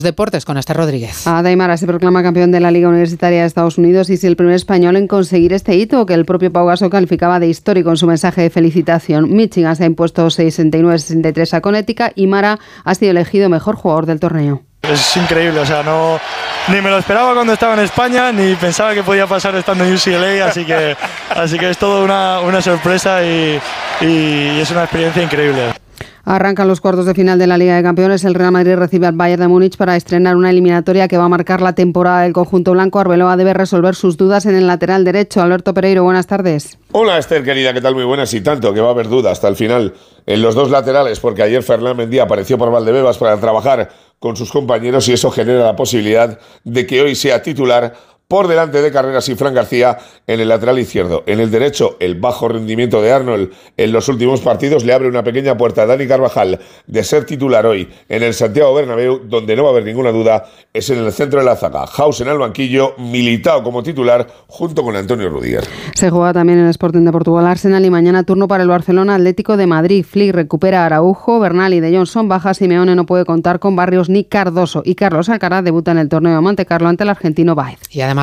Deportes con Esther Rodríguez. Daimara se proclama campeón de la Liga Universitaria de Estados Unidos y es el primer español en conseguir este hito, que el propio Pau Gasol calificaba de histórico en su mensaje de felicitación. Michigan se ha impuesto 69-63 a Connecticut y Mara ha sido elegido mejor jugador del torneo. Es increíble, o sea, ni me lo esperaba cuando estaba en España, ni pensaba que podía pasar estando en UCLA, así que es todo una sorpresa y es una experiencia increíble. Arrancan los cuartos de final de la Liga de Campeones. El Real Madrid recibe al Bayern de Múnich para estrenar una eliminatoria que va a marcar la temporada del conjunto blanco. Arbeloa debe resolver sus dudas en el lateral derecho. Alberto Pereiro, buenas tardes. Hola Esther, querida, ¿qué tal? Muy buenas. Y tanto que va a haber dudas hasta el final en los dos laterales, porque ayer Ferland Mendy apareció por Valdebebas para trabajar con sus compañeros y eso genera la posibilidad de que hoy sea titular por delante de Carreras y Fran García en el lateral izquierdo. En el derecho, el bajo rendimiento de Arnold en los últimos partidos le abre una pequeña puerta a Dani Carvajal de ser titular hoy en el Santiago Bernabéu, donde no va a haber ninguna duda, es en el centro de la zaga. Hausen al banquillo, Militao como titular, junto con Antonio Rüdiger. Se juega también en el Sporting de Portugal Arsenal y mañana turno para el Barcelona Atlético de Madrid. Flick recupera a Araujo, Bernal y De Jong son bajas. Simeone no puede contar con Barrios ni Cardoso. Y Carlos Alcaraz debuta en el torneo de Monte Carlo ante el argentino Baez. Y además